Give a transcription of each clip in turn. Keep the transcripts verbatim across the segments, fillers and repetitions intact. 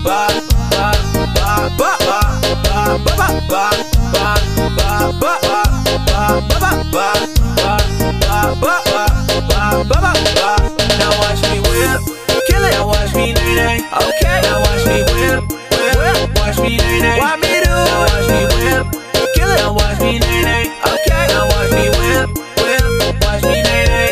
Now watch me whip, kill it. Now watch me nay nay. Okay, now watch me whip, whip. Watch me nay nay. Why me do? Now watch me whip, kill it. Now watch me nay nay. Okay, now watch me whip, whip. Watch me nay nay.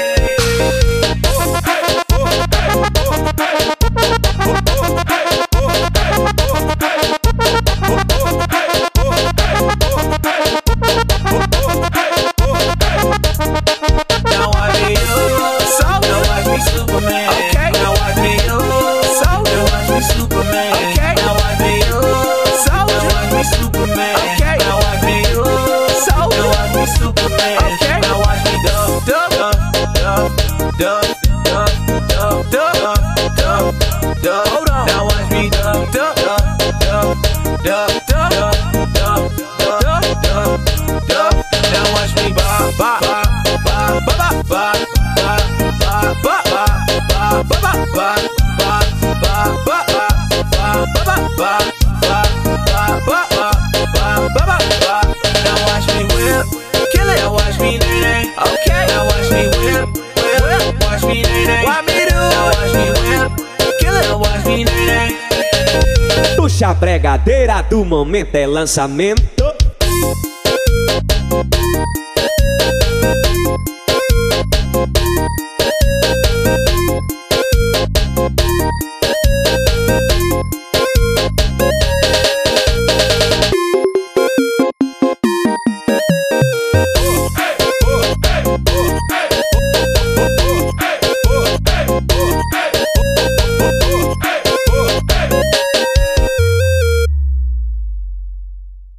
Now watch me do, so now watch me Superman. Okay, now watch me do, so now watch me Superman. Okay, now watch me do, so now watch me Superman. Okay, now watch me do, so now watch me Superman. Okay, now watch me dub dub dub dub dub dub dub dub dub. Hold on, now watch me dub dub dub dub dub dub dub dub dub dub. Now watch me bop bop bop bop bop bop bop bop bop bop bop bop bop bop. Now watch me whip, kill it. Now watch me nay nay. Okay, now watch me whip, whip. Watch me nay nay. Why me do? Now watch me whip, kill it. Now watch me nay nay. Puxa a pregadeira do momento é lançamento.